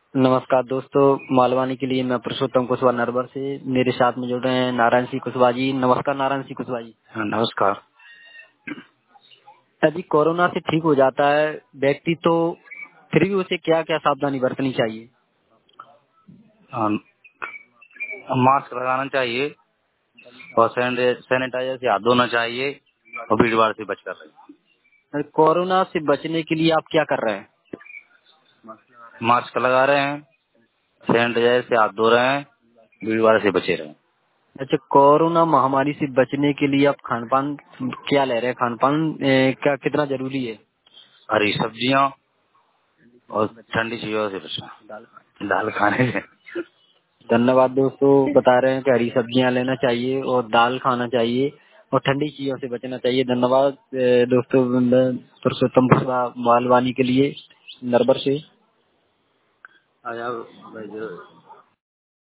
नमस्कार दोस्तों, मालवानी के लिए मैं पुरुषोत्तम कुशवाहा नरवर से। मेरे साथ में जुड़ रहे हैं नारायण सिंह कुशवाहा जी। नमस्कार नारायण सिंह कुशवाहा जी। नमस्कार। यदि कोरोना से ठीक हो जाता है व्यक्ति तो फिर भी उसे क्या क्या सावधानी बरतनी चाहिए? अम, मास्क लगाना चाहिए और सैनिटाइजर से हाथ धोना चाहिए और भीड़ भाड़ से बचकर रहे। कोरोना से बचने के लिए आप क्या कर रहे हैं? मास्क लगा रहे हैं, सैनिटाइजर से हाथ धो रहे हैं, भीड़ भाड़ से बचे रहे। अच्छा, कोरोना महामारी से बचने के लिए आप खान पान क्या ले रहे हैं? खान पान क्या कितना जरूरी है? हरी सब्जियां और ठंडी चीजों से बचना, दाल खाने से। धन्यवाद दोस्तों, बता रहे हैं कि हरी सब्जियां लेना चाहिए और दाल खाना चाहिए और ठंडी चीजों से बचना चाहिए। धन्यवाद दोस्तों, पुरुषोत्तम कुशवाहा मालवानी के लिए नरबर से। आया भाई।